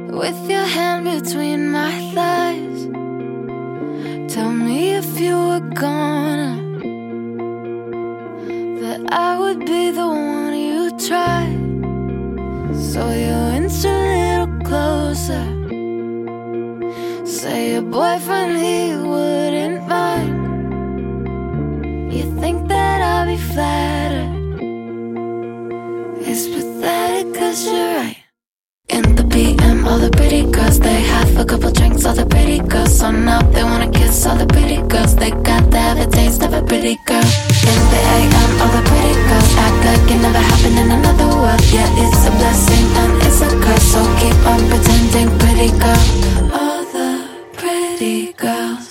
with your hand between my thighs. Tell me if you were gonna, that I would be the one you tried. So you inch a little closer, say your boyfriend he wouldn't mind. You think that I'll be flattered? It's pathetic cause you're right. In the PM, all the pretty girls, they have a couple drinks, all the pretty girls. So now they wanna kiss all the pretty girls. They got to have a taste of a pretty girl. In the AM, all the pretty girls act like it never happened in another world. Yeah, it's a blessing and it's a curse, so keep on pretending, pretty girl. All the pretty girls.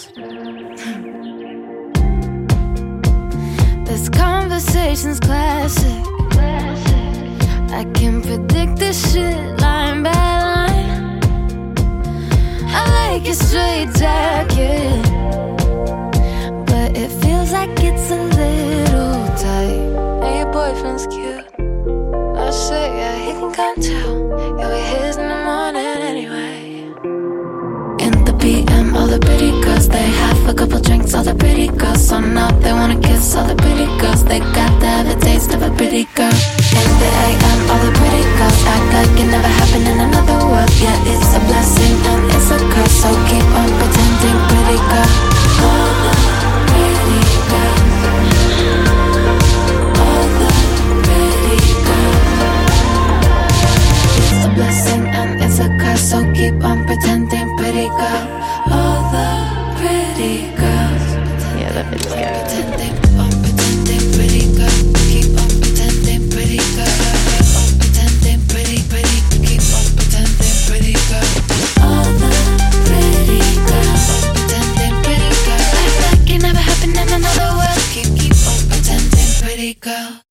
This conversation's classic. I can predict this shit line by line. I like your straight jacket, but it feels like it's a little tight. And your boyfriend's cute, I say, yeah, he can come too. You'll be his in the morning anyway. In the PM, all the pretty girls, they have a couple drinks, all the pretty girls. So now they wanna kiss all the pretty girls. They got to have a taste of a pretty girl. In the AM, all the pretty girls act like it never happened in another world. Yeah, it's a blessing and it's a curse, so keep on pretending, pretty girl. All the pretty girls, all the pretty girls. It's a blessing and it's a curse, so keep on pretending, pretty girl. All the pretty girls. Yeah, that bitch is good. Pretending, pretending, pretty girl. Keep on pretending, pretty girl. Keep on pretending, pretty, pretty. Keep on pretending, pretty girl. All the pretty girls, pretending, pretty girl. Act like it never happened in another world. Keep on pretending, pretty girl.